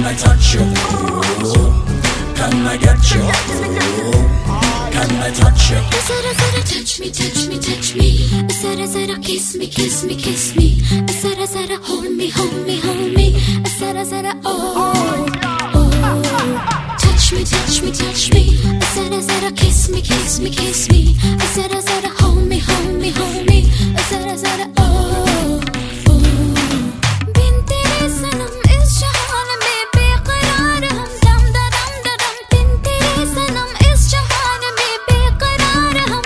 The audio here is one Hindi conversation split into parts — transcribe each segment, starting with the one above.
I touch you? Can I get you? Can I touch you? Zara zara touch me, touch me, touch me. Zara zara kiss me, kiss me, kiss me. Zara zara hold me, hold me, hold me. Zara zara oh oh. Touch me, touch me, touch me. Zara zara kiss me, kiss me, kiss me. Zara zara hold me, hold me, hold me. Zara zara oh oh. बिन तेरे सनम इस जहान में बेकरार हम दम दा दम दा दम. बिन तेरे सनम इस जहान में बेकरार हम.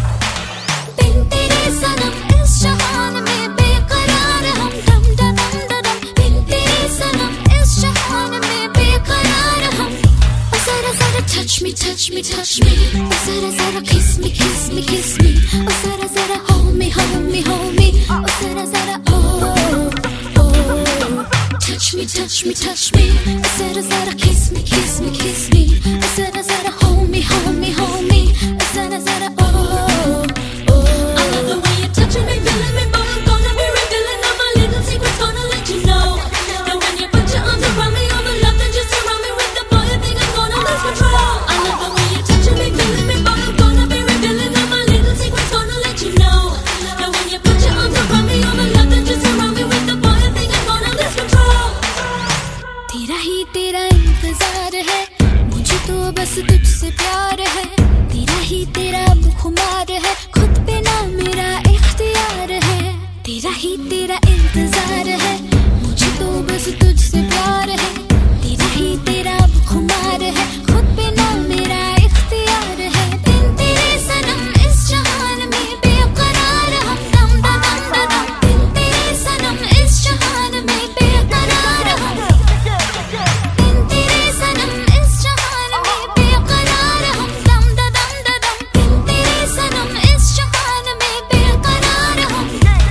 बिन तेरे सनम इस जहान में बेकरार हम दम दा दम दा दम. बिन तेरे सनम इस जहान में बेकरार हम. Zara zara touch me, touch me, touch me. Zara zara kiss me, kiss me, kiss me. Zara zara hold me, hold me, hold me. Zara zara oh oh. Touch me, touch me, touch me. Zara zara kiss me, kiss me, kiss me. Zara zara hold me, hold me, hold me. Zara zara oh oh. I love the way you're touching me, feeling me, but I'm gonna be revealing all my little secrets, gonna let you know. That when you put your arms around me, all the love that just surround me with the boy, I think I'm gonna lose control. I love the way you're touching me, feeling me, but I'm gonna be revealing all my little secrets, gonna let you know. That when you put your arms around me, all the love that just surround me with the boy, I think I'm gonna lose control. तेरा ही तेरा इंतजार है, मुझे तो बस तुझसे प्यार है. तेरा ही तेरा खुमार है, खुद पे ना मेरा इख्तियार है. तेरा ही तेरा इंतजार है, मुझे तो बस तुझसे प्यार है. तेरा ही तेरा खुमार है, खुद पे ना मेरा इख्तियार है. बिन तेरे सनम इस जहान में बेकरार हम दम दा दम दा दम. बिन तेरे सनम इस जहान में बेकरार हम. बिन तेरे सनम इस जहान में बेकरार हम दम दा दम दा दम. बिन तेरे सनम इस जहान में बेकरार हम.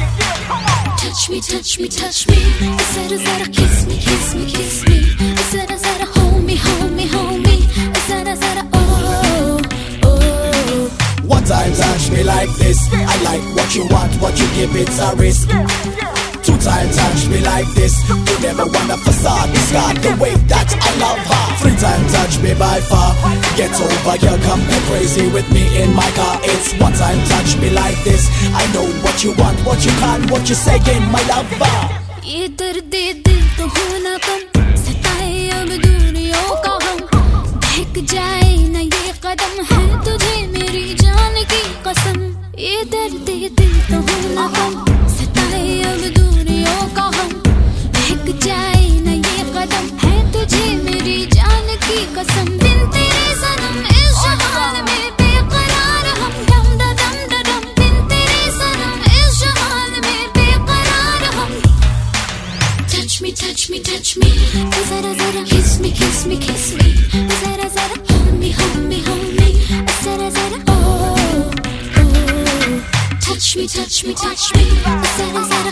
Touch me, touch me, touch me. Zara zara kiss me, kiss me, kiss me. Zara zara hold me, hold me, hold me. Zara zara oh oh. One time touch me like this. I like what you want, what you give, it's a risk. Two time touch me like this. You never want a facade, discard the way that I love her. Three time touch me by far. Get over here, come get crazy with me in my car. It's one time touch me like this. I know what you want, what you can't, what you saying, my lover. ये दर्द दिल तो होना कम, सताए अब दूरियों का हम. बहक जाए ना ये कदम, है तुझे मेरी जान की कसम. ये दर्द दिल तो होना कम, सताए अब दूरियों का हम. बहक जाए ना ये कदम, है तुझे मेरी जान की कसम. बिन तेरे सनम इस जहान में बेकरार हम दम दा दम दा दम. बिन तेरे सनम इस जहान में बेकरार हम. Touch me, touch me, touch me. Zara zara kiss me, kiss me, kiss me. Zara zara hold me, hold me, hold me. Zara zara oh oh. Touch me, touch me, touch me. Zara zara